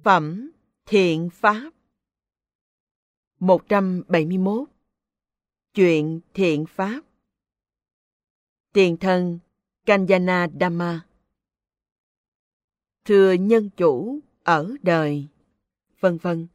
Phẩm Thiện Pháp. 171. Chuyện Thiện Pháp. Tiền thân Kanjana Dhamma. Thưa nhân chủ ở đời, vân vân.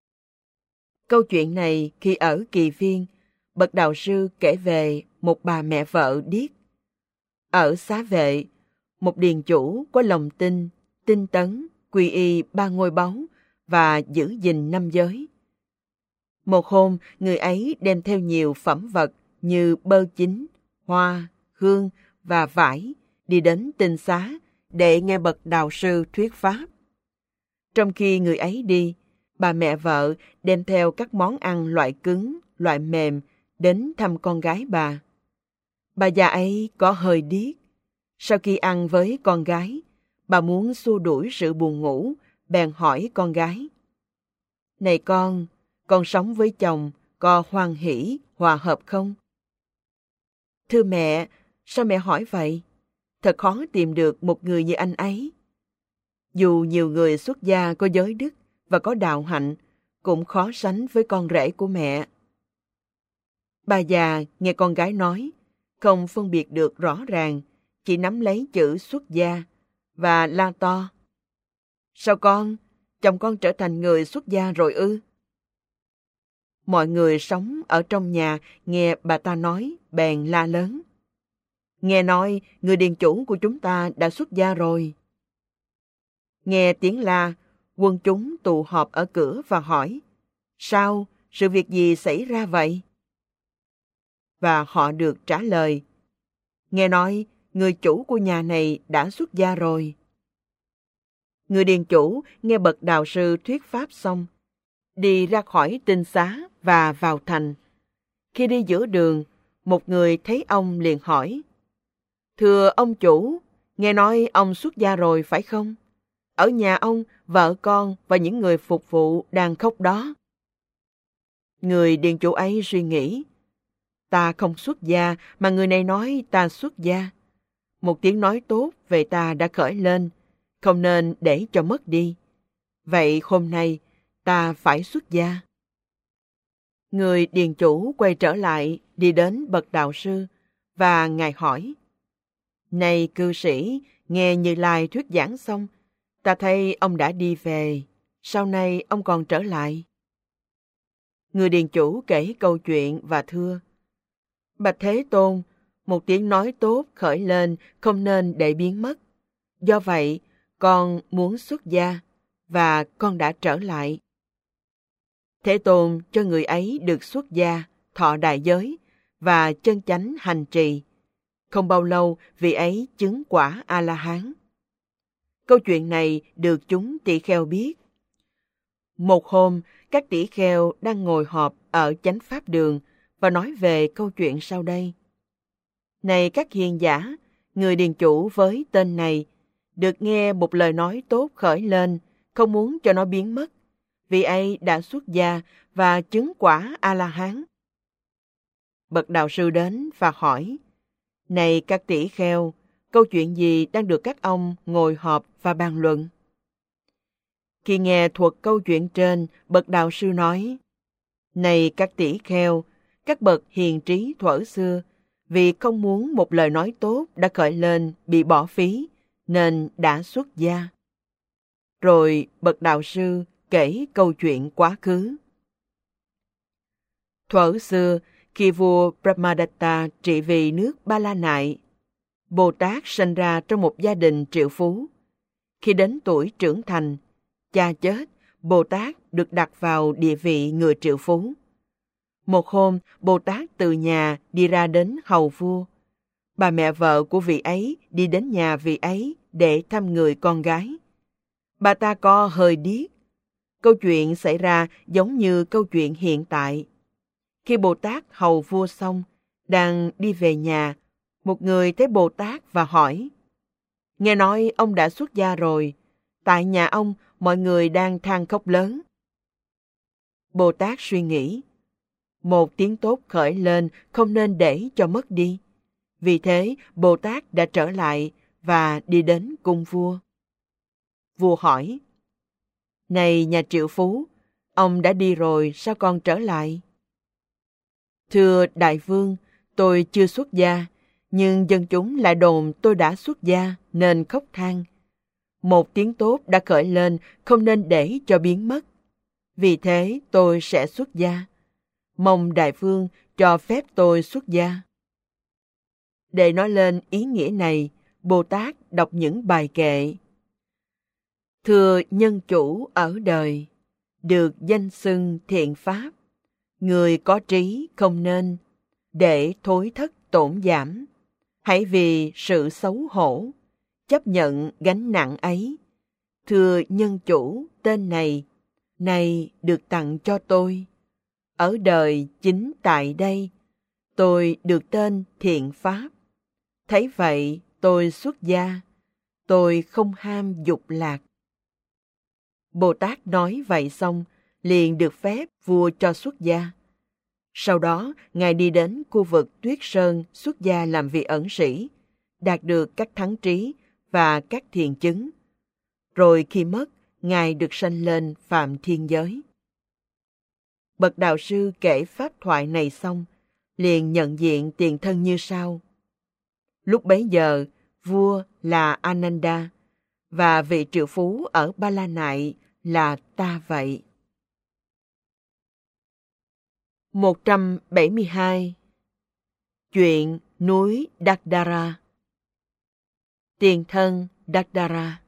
Câu chuyện này khi ở Kỳ Viên, bậc đạo sư kể về một bà mẹ vợ điếc. Ở Xá Vệ, một điền chủ có lòng tin, tinh tấn, quy y 3 ngôi báu và giữ gìn 5 giới. Một hôm, người ấy đem theo nhiều phẩm vật như bơ chín, hoa, hương và vải đi đến tinh xá để nghe bậc đạo sư thuyết pháp. Trong khi người ấy đi, bà mẹ vợ đem theo các món ăn loại cứng, loại mềm đến thăm con gái bà. Bà già ấy có hơi điếc. Sau khi ăn với con gái, bà muốn xua đuổi sự buồn ngủ, bèn hỏi con gái: "Này con sống với chồng có hoan hỷ, hòa hợp không?" "Thưa mẹ, sao mẹ hỏi vậy? Thật khó tìm được một người như anh ấy. Dù nhiều người xuất gia có giới đức và có đạo hạnh, cũng khó sánh với con rể của mẹ." Bà già nghe con gái nói, không phân biệt được rõ ràng, chỉ nắm lấy chữ xuất gia và la to: "Sao con? Chồng con trở thành người xuất gia rồi ư?" Mọi người sống ở trong nhà nghe bà ta nói bèn la lớn: "Nghe nói người điền chủ của chúng ta đã xuất gia rồi." Nghe tiếng la, quân chúng tụ họp ở cửa và hỏi: "Sao? Sự việc gì xảy ra vậy?" Và họ được trả lời: "Nghe nói người chủ của nhà này đã xuất gia rồi." Người điền chủ nghe bậc đạo sư thuyết pháp xong, đi ra khỏi tinh xá và vào thành. Khi đi giữa đường, một người thấy ông liền hỏi: "Thưa ông chủ, nghe nói ông xuất gia rồi phải không? Ở nhà ông, vợ con và những người phục vụ đang khóc đó." Người điền chủ ấy suy nghĩ: "Ta không xuất gia mà người này nói ta xuất gia. Một tiếng nói tốt về ta đã khởi lên, không nên để cho mất đi. Vậy hôm nay ta phải xuất gia." Người điền chủ quay trở lại, đi đến bậc đạo sư và ngài hỏi: "Này cư sĩ, nghe Như Lai thuyết giảng xong, ta thấy ông đã đi về, sau này ông còn trở lại?" Người điền chủ kể câu chuyện và thưa: "Bạch Thế Tôn, một tiếng nói tốt khởi lên không nên để biến mất. Do vậy, con muốn xuất gia và con đã trở lại." Thế Tôn cho người ấy được xuất gia, thọ đại giới và chân chánh hành trì. Không bao lâu, vị ấy chứng quả A-la-hán. Câu chuyện này được chúng tỳ kheo biết. Một hôm, các tỷ kheo đang ngồi họp ở chánh pháp đường và nói về câu chuyện sau đây: "Này các hiền giả, người điền chủ với tên này được nghe một lời nói tốt khởi lên, không muốn cho nó biến mất. Vị ấy đã xuất gia và chứng quả A-la-hán." Bậc đạo sư đến và hỏi: "Này các tỷ kheo, câu chuyện gì đang được các ông ngồi họp và bàn luận?" Khi nghe thuật câu chuyện trên, bậc đạo sư nói: "Này các tỷ kheo, các bậc hiền trí thuở xưa, vì không muốn một lời nói tốt đã khởi lên bị bỏ phí, nên đã xuất gia." Rồi bậc đạo sư kể câu chuyện quá khứ. Thuở xưa, khi vua Brahmadatta trị vì nước Ba La Nại, Bồ Tát sinh ra trong một gia đình triệu phú. Khi đến tuổi trưởng thành, cha chết, Bồ Tát được đặt vào địa vị người triệu phú. Một hôm, Bồ Tát từ nhà đi ra đến hầu vua. Bà mẹ vợ của vị ấy đi đến nhà vị ấy để thăm người con gái. Bà ta có hơi điếc. Câu chuyện xảy ra giống như câu chuyện hiện tại. Khi Bồ Tát hầu vua xong, đang đi về nhà, một người thấy Bồ Tát và hỏi: "Nghe nói ông đã xuất gia rồi, tại nhà ông mọi người đang than khóc lớn." Bồ Tát suy nghĩ: một tiếng tốt khởi lên không nên để cho mất đi. Vì thế, Bồ Tát đã trở lại và đi đến cung vua. Vua hỏi: Này nhà triệu phú, ông đã đi rồi, sao còn trở lại? Thưa đại vương, tôi chưa xuất gia, nhưng dân chúng lại đồn tôi đã xuất gia nên khóc than. Một tiếng tốt đã khởi lên, không nên để cho biến mất. Vì thế tôi sẽ xuất gia. Mong đại vương cho phép tôi xuất gia. Để nói lên ý nghĩa này, Bồ Tát đọc những bài kệ. Thưa nhân chủ ở đời, được danh xưng thiện pháp, người có trí không nên, để thối thất tổn giảm. Hãy vì sự xấu hổ, chấp nhận gánh nặng ấy. Thưa nhân chủ tên này được tặng cho tôi. Ở đời chính tại đây, tôi được tên thiện pháp. Thấy vậy tôi xuất gia, tôi không ham dục lạc. Bồ Tát nói vậy xong, liền được phép vua cho xuất gia. Sau đó, Ngài đi đến khu vực Tuyết Sơn xuất gia làm vị ẩn sĩ, đạt được các thắng trí và các thiền chứng. Rồi khi mất, Ngài được sanh lên Phạm Thiên Giới. Bậc đạo sư kể pháp thoại này xong, liền nhận diện tiền thân như sau. Lúc bấy giờ, vua là Ananda, và vị triệu phú ở Ba La Nại là ta vậy. 172. Chuyện núi Dagdara. Tiền thân Dagdara.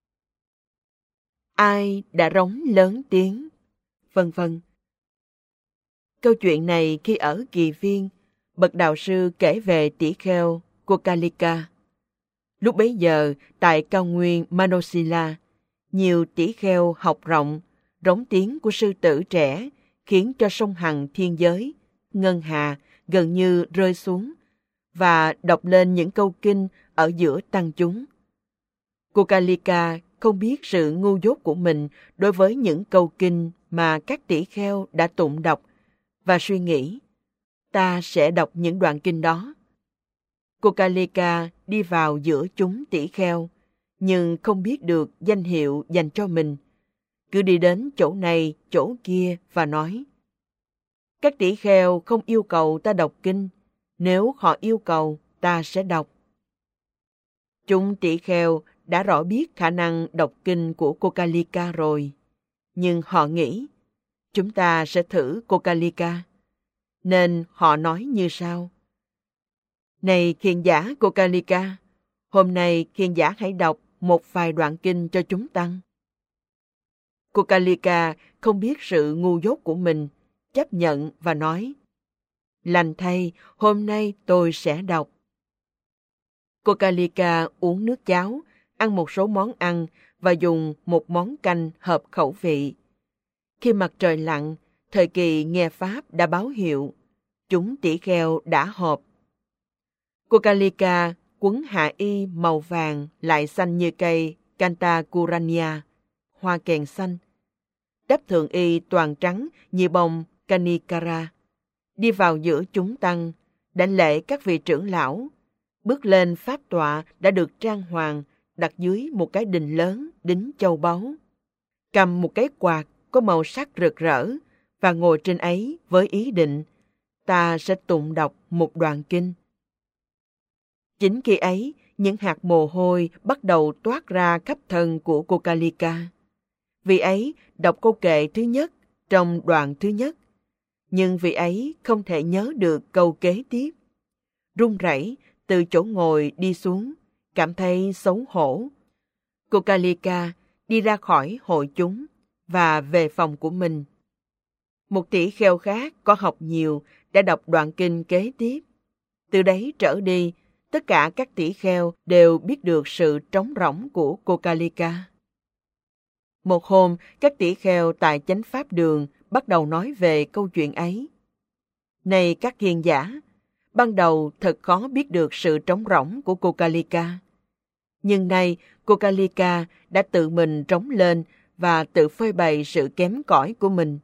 Ai đã rống lớn tiếng, vân vân. Câu chuyện này khi ở Kỳ Viên, bậc đạo sư kể về tỷ kheo Kokalika. Lúc bấy giờ, tại cao nguyên Manosila, nhiều tỷ kheo học rộng, rống tiếng của sư tử trẻ khiến cho sông Hằng thiên giới, ngân hà gần như rơi xuống, và đọc lên những câu kinh ở giữa tăng chúng. Kokalika không biết sự ngu dốt của mình đối với những câu kinh mà các tỷ kheo đã tụng đọc, và suy nghĩ, ta sẽ đọc những đoạn kinh đó. Kokalika đi vào giữa chúng tỷ kheo, nhưng không biết được danh hiệu dành cho mình. Cứ đi đến chỗ này, chỗ kia và nói, các tỷ kheo không yêu cầu ta đọc kinh, nếu họ yêu cầu, ta sẽ đọc. Chúng tỷ kheo đã rõ biết khả năng đọc kinh của Kokalika rồi, nhưng họ nghĩ, chúng ta sẽ thử Kokalika. Nên họ nói như sau. Này khiên giả Kokalika, hôm nay khiên giả hãy đọc một vài đoạn kinh cho chúng tăng. Kokalika không biết sự ngu dốt của mình, chấp nhận và nói, lành thay, hôm nay tôi sẽ đọc. Kokalika uống nước cháo, ăn một số món ăn và dùng một món canh hợp khẩu vị. Khi mặt trời lặn, thời kỳ nghe Pháp đã báo hiệu, chúng tỷ kheo đã họp. Kokalika quấn hạ y màu vàng lại xanh như cây Kantakuranya, hoa kèn xanh. Đắp thượng y toàn trắng như bông Kanikara. Đi vào giữa chúng tăng, đảnh lễ các vị trưởng lão. Bước lên pháp tọa đã được trang hoàng, đặt dưới một cái đình lớn đính châu báu. Cầm một cái quạt có màu sắc rực rỡ và ngồi trên ấy với ý định, ta sẽ tụng đọc một đoạn kinh. Chính khi ấy, những hạt mồ hôi bắt đầu toát ra khắp thân của Kokalika. Vị ấy đọc câu kệ thứ nhất trong đoạn thứ nhất, nhưng vị ấy không thể nhớ được câu kế tiếp. Run rẩy từ chỗ ngồi đi xuống, cảm thấy xấu hổ. Kokalika đi ra khỏi hội chúng và về phòng của mình. Một tỷ kheo khác có học nhiều đã đọc đoạn kinh kế tiếp. Từ đấy trở đi, tất cả các tỷ kheo đều biết được sự trống rỗng của Kokalika. Một hôm, các tỷ kheo tại chánh pháp đường bắt đầu nói về câu chuyện ấy. Này các hiền giả, ban đầu thật khó biết được sự trống rỗng của Kokalika. Nhưng nay, Kokalika đã tự mình trống lên và tự phơi bày sự kém cỏi của mình.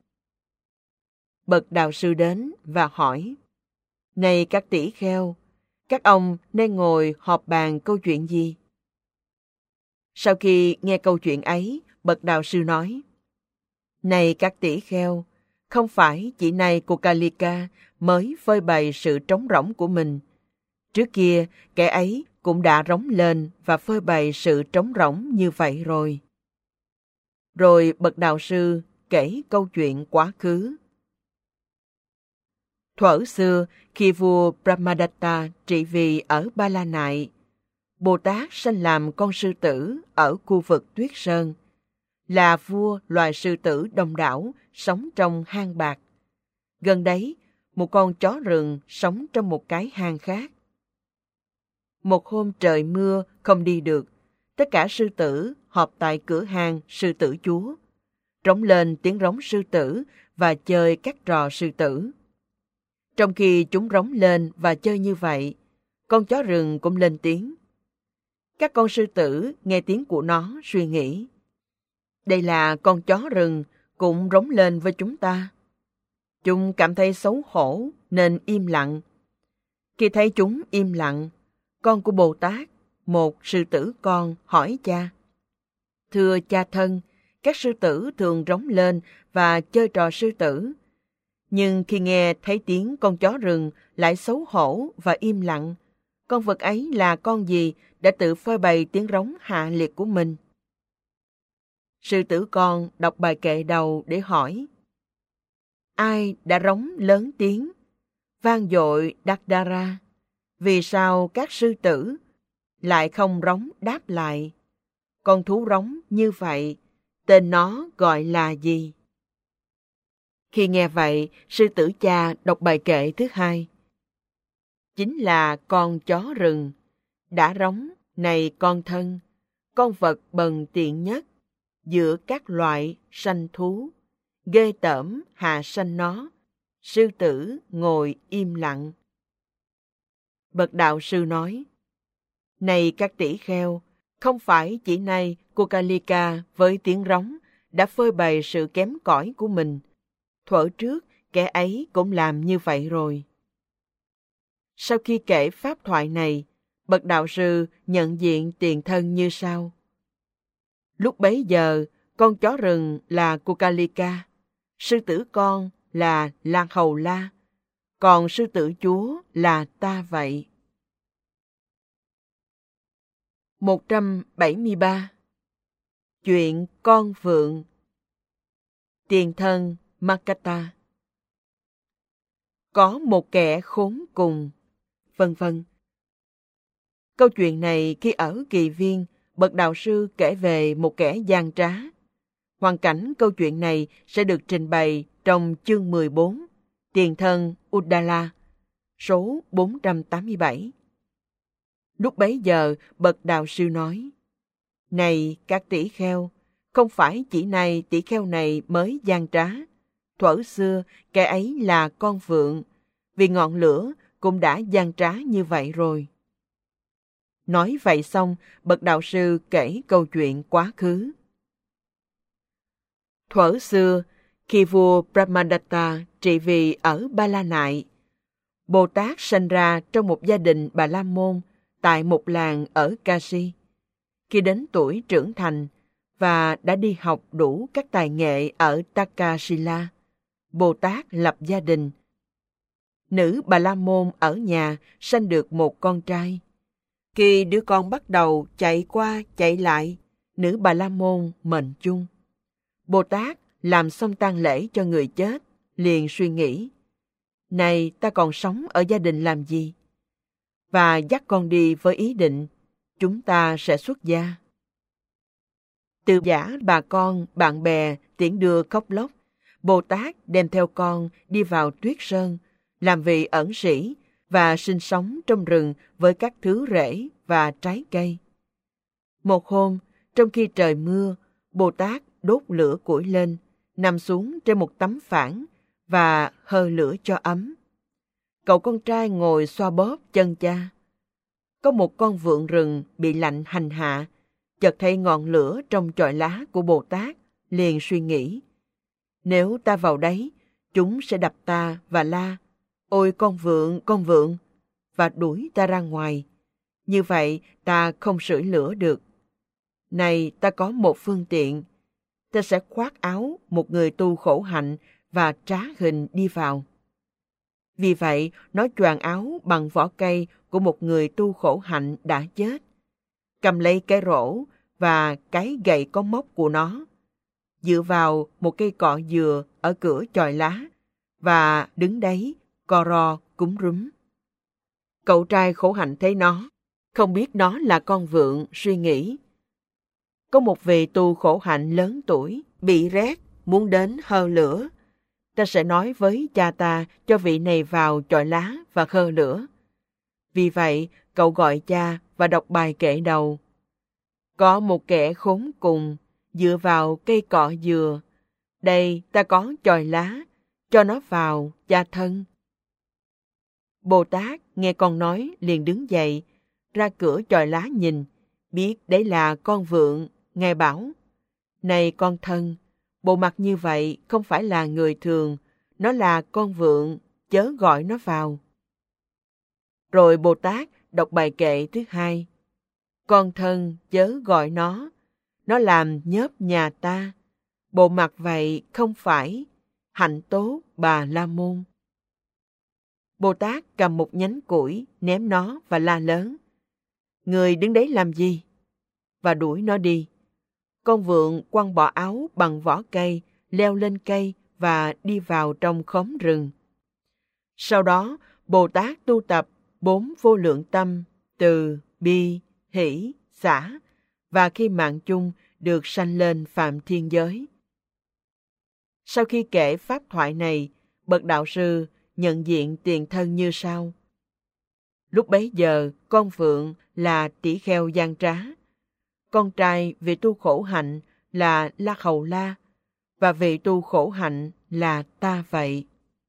Bậc đạo sư đến và hỏi, này các tỷ kheo, các ông nên ngồi họp bàn câu chuyện gì? Sau khi nghe câu chuyện ấy, bậc đạo sư nói, Này các tỷ kheo, không phải chỉ nay cô Kalika mới phơi bày sự trống rỗng của mình. Trước kia, kẻ ấy cũng đã rống lên và phơi bày sự trống rỗng như vậy rồi. Rồi bậc đạo sư kể câu chuyện quá khứ. Thuở xưa, khi vua Brahmadatta trị vì ở Ba La Nại, Bồ Tát sanh làm con sư tử ở khu vực Tuyết Sơn, là vua loài sư tử đông đảo sống trong hang bạc. Gần đấy, một con chó rừng sống trong một cái hang khác. Một hôm trời mưa không đi được, tất cả sư tử họp tại cửa hang sư tử chúa, rống lên tiếng rống sư tử và chơi các trò sư tử. Trong khi chúng rống lên và chơi như vậy, con chó rừng cũng lên tiếng. Các con sư tử nghe tiếng của nó suy nghĩ, đây là con chó rừng cũng rống lên với chúng ta. Chúng cảm thấy xấu hổ nên im lặng. Khi thấy chúng im lặng, con của Bồ Tát, một sư tử con, hỏi cha. Thưa cha thân, các sư tử thường rống lên và chơi trò sư tử. Nhưng khi nghe thấy tiếng con chó rừng lại xấu hổ và im lặng, con vật ấy là con gì đã tự phơi bày tiếng rống hạ liệt của mình? Sư tử con đọc bài kệ đầu để hỏi. Ai đã rống lớn tiếng, vang dội Dakdara? Vì sao các sư tử lại không rống đáp lại? Con thú rống như vậy, tên nó gọi là gì? Khi nghe vậy, sư tử cha đọc bài kệ thứ hai. Chính là con chó rừng, đã rống, này con thân, con vật bần tiện nhất, giữa các loại sanh thú, ghê tởm hạ sanh nó, sư tử ngồi im lặng. Bậc đạo sư nói, này các tỷ kheo, không phải chỉ nay cô Kalika với tiếng rống đã phơi bày sự kém cỏi của mình. Thuở trước, kẻ ấy cũng làm như vậy rồi. Sau khi kể pháp thoại này, bậc đạo sư nhận diện tiền thân như sau. Lúc bấy giờ, con chó rừng là cô Kalika, sư tử con là Lan Hầu La, còn sư tử chúa là ta vậy. 173. Chuyện con phượng. Tiền thân Makata. Có một kẻ khốn cùng, vân vân. Câu chuyện này khi ở Kỳ Viên, bậc đạo sư kể về một kẻ gian trá. Hoàn cảnh câu chuyện này sẽ được trình bày trong chương 14, Tiền thân Uddala, số 487. Lúc bấy giờ, bậc đạo sư nói, này các tỷ kheo, không phải chỉ nay tỷ kheo này mới gian trá. Thuở xưa, kẻ ấy là con phượng, vì ngọn lửa cũng đã gian trá như vậy rồi. Nói vậy xong, bậc đạo sư kể câu chuyện quá khứ. Thuở xưa, khi vua Brahmadatta trị vì ở Ba La Nại, Bồ Tát sanh ra trong một gia đình Bà La Môn tại một làng ở Kashi. Khi đến tuổi trưởng thành và đã đi học đủ các tài nghệ ở Takasila, Bồ Tát lập gia đình. Nữ Bà La Môn ở nhà sanh được một con trai. Khi đứa con bắt đầu chạy qua chạy lại, nữ Bà La Môn mệnh chung. Bồ Tát làm xong tang lễ cho người chết, liền suy nghĩ, này ta còn sống ở gia đình làm gì? Và dắt con đi với ý định, chúng ta sẽ xuất gia. Từ giả bà con, bạn bè tiễn đưa khóc lóc, Bồ Tát đem theo con đi vào Tuyết Sơn, làm vị ẩn sĩ và sinh sống trong rừng với các thứ rễ và trái cây. Một hôm, trong khi trời mưa, Bồ Tát đốt lửa củi lên, nằm xuống trên một tấm phản và hơ lửa cho ấm. Cậu con trai ngồi xoa bóp chân cha. Có một con vượn rừng bị lạnh hành hạ, chợt thấy ngọn lửa trong chòi lá của Bồ Tát, liền suy nghĩ, nếu ta vào đấy, chúng sẽ đập ta và la, ôi con vượn, và đuổi ta ra ngoài. Như vậy ta không sưởi lửa được. Này ta có một phương tiện, ta sẽ khoác áo một người tu khổ hạnh và trá hình đi vào. Vì vậy, nó choàng áo bằng vỏ cây của một người tu khổ hạnh đã chết, cầm lấy cái rổ và cái gậy có móc của nó, dựa vào một cây cọ dừa ở cửa chòi lá, và đứng đấy co ro cúm rúm. Cậu trai khổ hạnh thấy nó, không biết nó là con vượn, suy nghĩ. Có một vị tu khổ hạnh lớn tuổi, bị rét, muốn đến hơ lửa. Ta sẽ nói với cha ta cho vị này vào chòi lá và hơ lửa. Vì vậy, cậu gọi cha và đọc bài kệ đầu. Có một kẻ khốn cùng, dựa vào cây cọ dừa. Đây ta có chòi lá, cho nó vào, cha thân. Bồ Tát nghe con nói liền đứng dậy, ra cửa chòi lá nhìn, biết đấy là con vượn. Ngài bảo, này con thân, bộ mặt như vậy không phải là người thường, nó là con vượn, chớ gọi nó vào. Rồi Bồ Tát đọc bài kệ thứ hai. Con thân chớ gọi nó làm nhớp nhà ta, bộ mặt vậy không phải, hạnh tốt Bà La Môn. Bồ Tát cầm một nhánh củi, ném nó và la lớn. Người đứng đấy làm gì? Và đuổi nó đi. Con vượn quăng bỏ áo bằng vỏ cây, leo lên cây và đi vào trong khóm rừng. Sau đó, Bồ Tát tu tập 4 vô lượng tâm, từ, bi, hỷ, xả, và khi mạng chung được sanh lên phạm thiên giới. Sau khi kể pháp thoại này, bậc đạo sư nhận diện tiền thân như sau. Lúc bấy giờ, con vượn là tỷ kheo gian trá. Con trai vị tu khổ hạnh là La Hầu La, và vị tu khổ hạnh là ta vậy.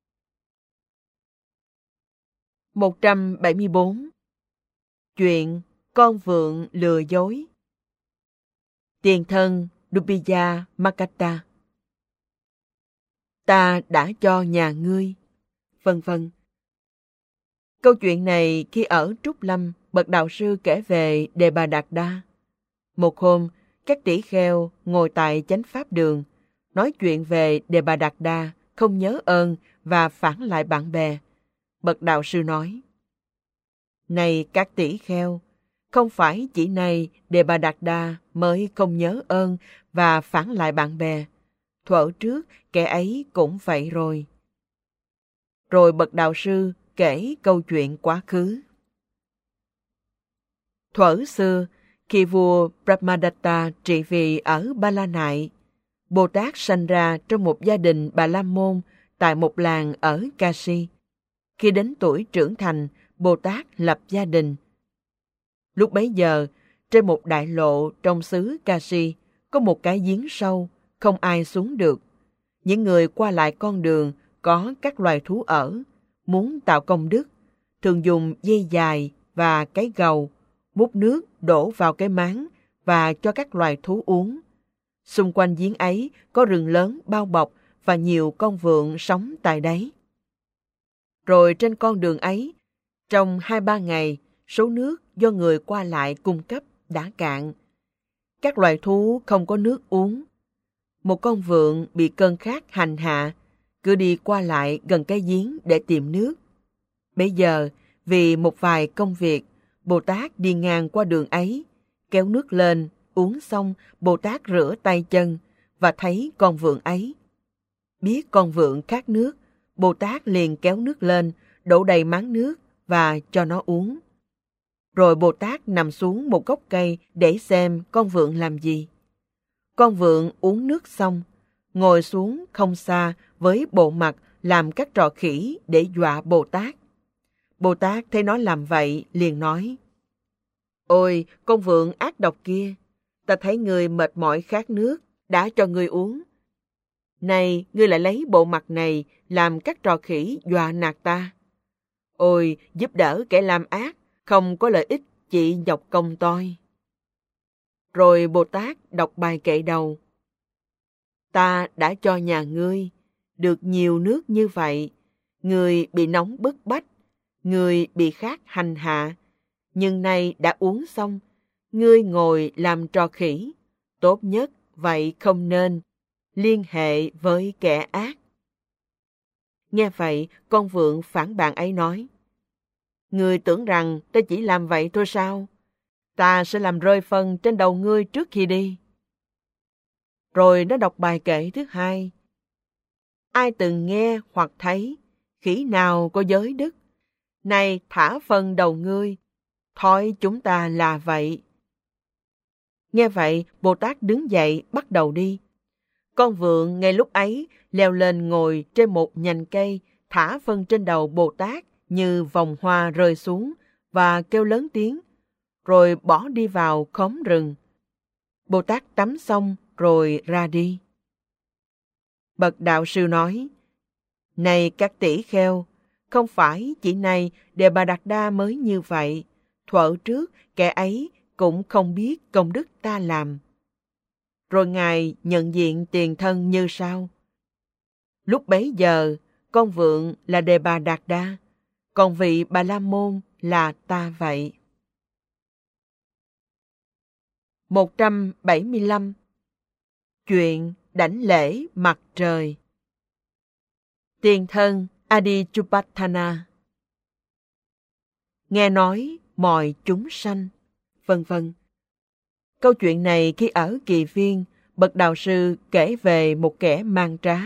174. Chuyện con vượn lừa dối. Tiền thân Dubija Makata. Ta đã cho nhà ngươi, vân vân. Câu chuyện này khi ở Trúc Lâm, bậc đạo sư kể về Đề Bà Đạt Đa. Một hôm, các tỷ kheo ngồi tại chánh pháp đường, nói chuyện về Đề Bà Đạt Đa, không nhớ ơn và phản lại bạn bè. Bậc đạo sư nói, này các tỷ kheo, không phải chỉ này Đề Bà Đạt Đa mới không nhớ ơn và phản lại bạn bè. Thuở trước, kẻ ấy cũng vậy rồi. Rồi bậc đạo sư kể câu chuyện quá khứ. Thuở xưa, khi vua Brahmadatta trị vì ở Ba La Nại, Bồ Tát sanh ra trong một gia đình Bà La Môn tại một làng ở Kashi. Khi đến tuổi trưởng thành, Bồ Tát lập gia đình. Lúc bấy giờ, trên một đại lộ trong xứ Kashi, có một cái giếng sâu, không ai xuống được. Những người qua lại con đường có các loài thú ở, muốn tạo công đức, thường dùng dây dài và cái gầu, múc nước đổ vào cái máng và cho các loài thú uống. Xung quanh giếng ấy có rừng lớn bao bọc và nhiều con vượn sống tại đấy. Rồi trên con đường ấy, trong 2-3 ngày, số nước do người qua lại cung cấp đã cạn. Các loài thú không có nước uống. Một con vượn bị cơn khát hành hạ, cứ đi qua lại gần cái giếng để tìm nước. Bây giờ, vì một vài công việc, Bồ Tát đi ngang qua đường ấy, kéo nước lên, uống xong, Bồ Tát rửa tay chân và thấy con vượn ấy. Biết con vượn khát nước, Bồ Tát liền kéo nước lên, đổ đầy máng nước và cho nó uống. Rồi Bồ Tát nằm xuống một gốc cây để xem con vượn làm gì. Con vượn uống nước xong, ngồi xuống không xa với bộ mặt làm các trò khỉ để dọa Bồ Tát. Bồ Tát thấy nó làm vậy liền nói, ôi con vượn ác độc kia, ta thấy ngươi mệt mỏi khát nước, đã cho ngươi uống. Này, ngươi lại lấy bộ mặt này làm các trò khỉ dọa nạt ta. Ôi, giúp đỡ kẻ làm ác, không có lợi ích chỉ nhọc công toi. Rồi Bồ Tát đọc bài kệ đầu. Ta đã cho nhà ngươi được nhiều nước như vậy, ngươi bị nóng bức bách, ngươi bị khát hành hạ, nhưng nay đã uống xong, ngươi ngồi làm trò khỉ. Tốt nhất vậy không nên, liên hệ với kẻ ác. Nghe vậy, con vượn phản bạn ấy nói, ngươi tưởng rằng ta chỉ làm vậy thôi sao? Ta sẽ làm rơi phân trên đầu ngươi trước khi đi. Rồi nó đọc bài kệ thứ hai. Ai từng nghe hoặc thấy, khỉ nào có giới đức, này thả phân đầu ngươi, thói chúng ta là vậy. Nghe vậy, Bồ Tát đứng dậy bắt đầu đi. Con vượn ngay lúc ấy leo lên ngồi trên một nhành cây, thả phân trên đầu Bồ Tát như vòng hoa rơi xuống và kêu lớn tiếng, rồi bỏ đi vào khóm rừng. Bồ Tát tắm xong rồi ra đi. Bậc đạo sư nói, này các tỷ kheo, không phải chỉ này Đề Bà Đạt Đa mới như vậy, thuở trước kẻ ấy cũng không biết công đức ta làm. Rồi Ngài nhận diện tiền thân như sau. Lúc bấy giờ, con vượn là Đề Bà Đạt Đa, còn vị Bà La Môn là ta vậy. 175. Chuyện đảnh lễ mặt trời. Tiền thân Adichupathana. Nghe nói mọi chúng sanh, vân vân. Câu chuyện này khi ở Kỳ Viên, bậc đạo sư kể về một kẻ mang trá.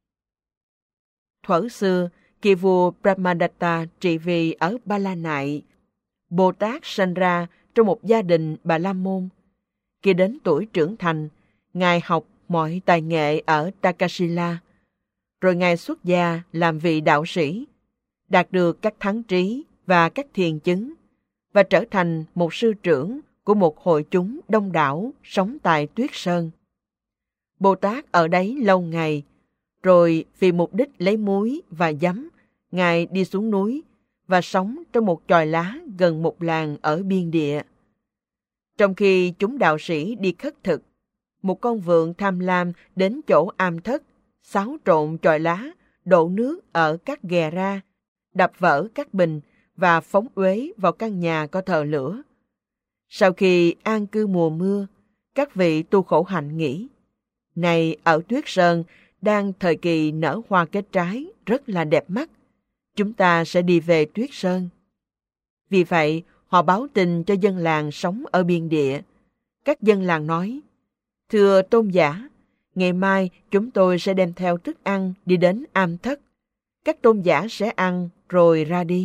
Thuở xưa, khi vua Brahmadatta trị vì ở Ba La Nại, Bồ Tát sanh ra trong một gia đình Bà La Môn. Khi đến tuổi trưởng thành, Ngài học mọi tài nghệ ở Takasila. Rồi Ngài xuất gia làm vị đạo sĩ, đạt được các thắng trí và các thiền chứng, và trở thành một sư trưởng của một hội chúng đông đảo sống tại Tuyết Sơn. Bồ Tát ở đấy lâu ngày, rồi vì mục đích lấy muối và giấm, Ngài đi xuống núi và sống trong một chòi lá gần một làng ở biên địa. Trong khi chúng đạo sĩ đi khất thực, một con vượn tham lam đến chỗ am thất, xáo trộn chòi lá, đổ nước ở các ghè ra, đập vỡ các bình và phóng uế vào căn nhà có thờ lửa. Sau khi an cư mùa mưa, các vị tu khổ hạnh nghĩ, này ở Tuyết Sơn đang thời kỳ nở hoa kết trái rất là đẹp mắt, chúng ta sẽ đi về Tuyết Sơn. Vì vậy, họ báo tin cho dân làng sống ở biên địa. Các dân làng nói, thưa tôn giả, ngày mai chúng tôi sẽ đem theo thức ăn đi đến am thất. Các tôn giả sẽ ăn rồi ra đi.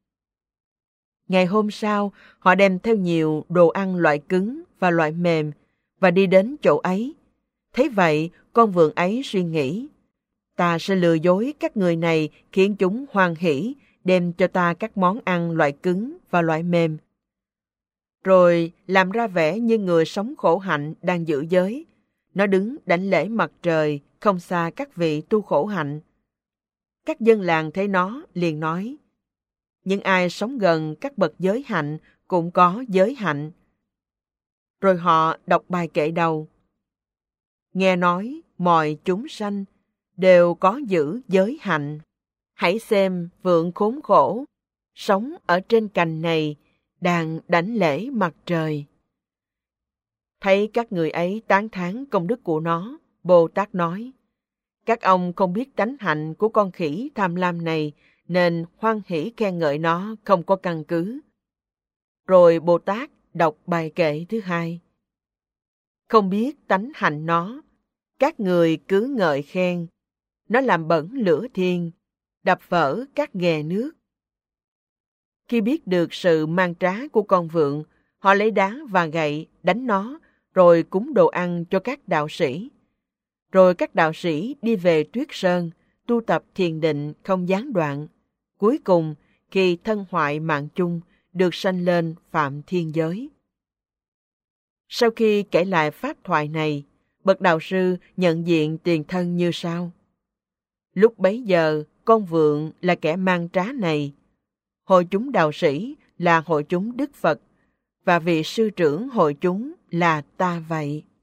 Ngày hôm sau, họ đem theo nhiều đồ ăn loại cứng và loại mềm và đi đến chỗ ấy. Thế vậy, con vượn ấy suy nghĩ, ta sẽ lừa dối các người này khiến chúng hoan hỉ, đem cho ta các món ăn loại cứng và loại mềm. Rồi làm ra vẻ như người sống khổ hạnh đang giữ giới. Nó đứng đảnh lễ mặt trời không xa các vị tu khổ hạnh. Các dân làng thấy nó liền nói, những ai sống gần các bậc giới hạnh cũng có giới hạnh. Rồi họ đọc bài kệ đầu. Nghe nói mọi chúng sanh đều có giữ giới hạnh. Hãy xem vượn khốn khổ, sống ở trên cành này, đang đảnh lễ mặt trời. Thấy các người ấy tán thán công đức của nó, Bồ Tát nói, các ông không biết tánh hạnh của con khỉ tham lam này, nên hoan hỉ khen ngợi nó không có căn cứ. Rồi Bồ Tát đọc bài kệ thứ hai. Không biết tánh hạnh nó, các người cứ ngợi khen, nó làm bẩn lửa thiên, đập vỡ các ghè nước. Khi biết được sự mang trá của con vượn, họ lấy đá và gậy đánh nó, rồi cúng đồ ăn cho các đạo sĩ. Rồi các đạo sĩ đi về Tuyết Sơn, tu tập thiền định không gián đoạn. Cuối cùng, khi thân hoại mạng chung, được sanh lên phạm thiên giới. Sau khi kể lại pháp thoại này, bậc đạo sư nhận diện tiền thân như sau. Lúc bấy giờ, con vượn là kẻ mang trá này. Hội chúng đạo sĩ là hội chúng Đức Phật, và vị sư trưởng hội chúng là ta vậy.